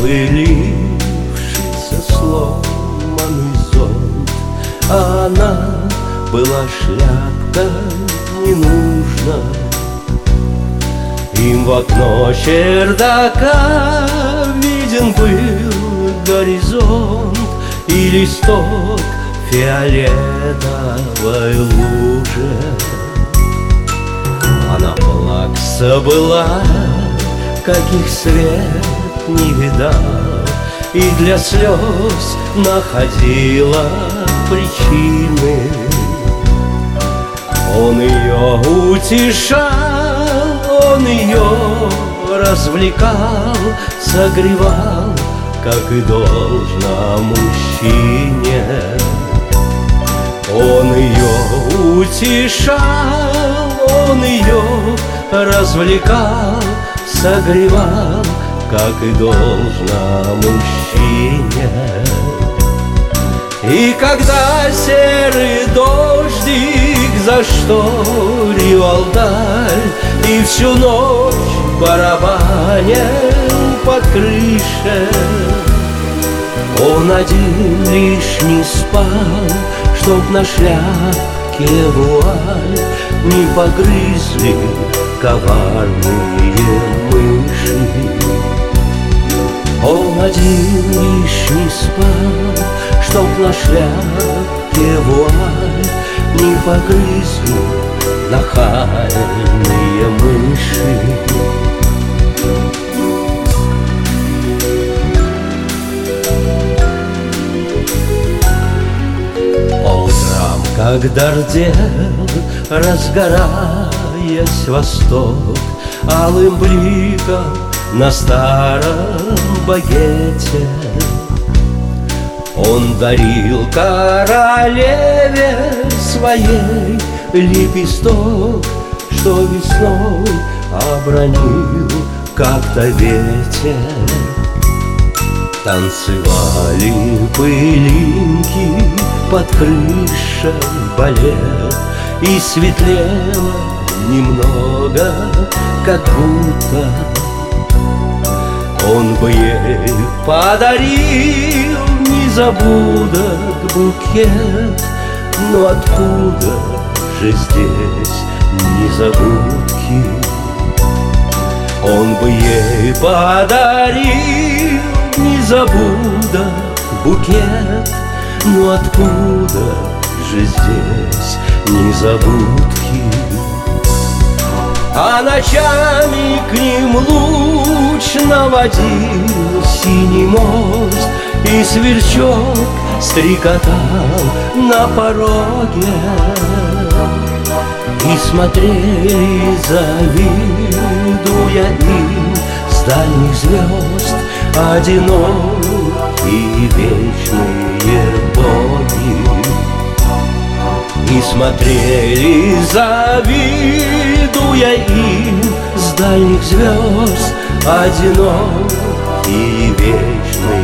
Запылившийся сломанный зонт, а она была шляпка ненужной. Им в окно чердака виден был горизонт и листок фиолетовой лужи. Она плакса была, каких свет не видал, и для слез находила причины. Он ее утешал, он ее развлекал, согревал, как и должно мужчине. Он ее утешал, он ее развлекал, согревал, как и должно мужчине. И когда серый дождик зашторивал даль, и всю ночь барабанил под крышей, он один лишь не спал, чтоб на шляпке вуаль не погрызли коварные мыши. Он один лишь не спал, чтоб на шляпке вуаль не погрызли нахальные мыши. По утрам, когда рдел, разгораясь восток, алым бликом на старом багете, он дарил королеве своей лепесток, что весной обронил как-то ветер. Танцевали пылинки под крышей балет, и светлело немного, как будто он бы ей подарил незабудок букет. Но откуда же здесь незабудки? Он бы ей подарил незабудок букет. Но откуда же здесь незабудки? А ночами к ним луч наводил синий мост, и сверчок стрекотал на пороге. И смотрели, завидуя им, с дальних звезд одинокие вечные боги. И смотрели, завидуя им, с дальних звезд одинокие вечные